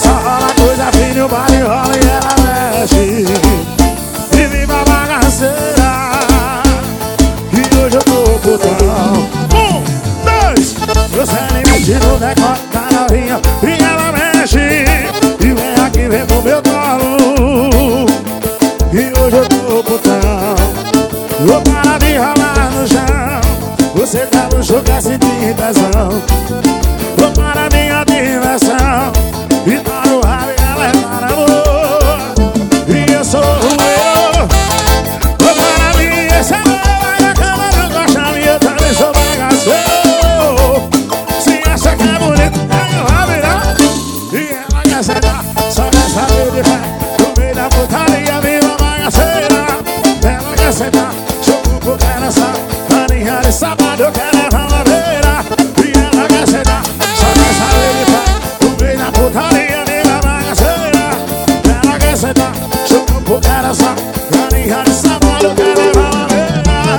só rola coisa fina e o baile rola e ela mexe. E viva a bagaceira, e hoje eu tô putão. 1, 2, você nem mentindo, decote da novinha e ela mexe. E vem aqui, vem pro meu colo, e hoje eu tô putão. Vou parar de rolar no chão, você tá no show que se tem tesão. Vou para minha diversão, e tá no rabo e ela é para amor. E eu sou eu. Vou para mim, esse amor vai na cama, não gosta e eu também sou bagaceiro. Se acha que é bonito, aí eu vou virar. E ela quer sentar, só quer saber de fé. No meio da putaria, viva a bagaceira. Ela quer sentar, jogo pro cara só. Maninha de sábado, eu quero levar uma beira. E ela quer sentar, só quer saber de fé. No meio da putaria, viva a bagaceira. Ela quer sentar, jogo pro cara só. Maninha de sábado, eu quero levar uma beira.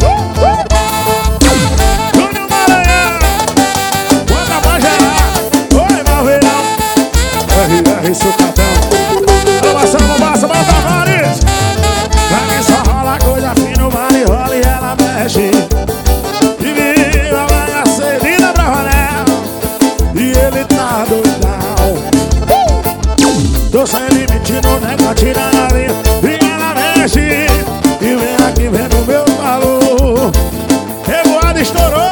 Júnior Maranhão, bota pra gerar. Oi, meu verão. RR, seu cartão. Abaça, bota vários. Aqui só rola coisa fina, o baile rola e ela mexe. E viva a bagaceira, vida pra valer. E ele tá doidão. Tô sem limite no negócio, tirando a linha. E ela mexe. E vem aqui, vem no meu valor. Revoada estourou.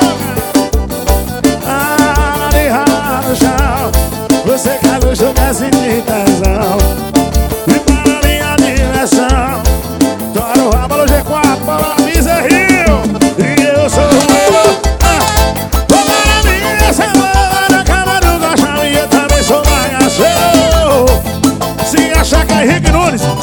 Ah, de ralar no chão. Você quer luxo, quer sentir tesão. E para minha diversão, toro o rabo no G4, para Visa Rio. E eu sou o vou para mim, essa bola na cama do colchão. E eu também sou bagaceiro. Se achar que é Henrique Nunes,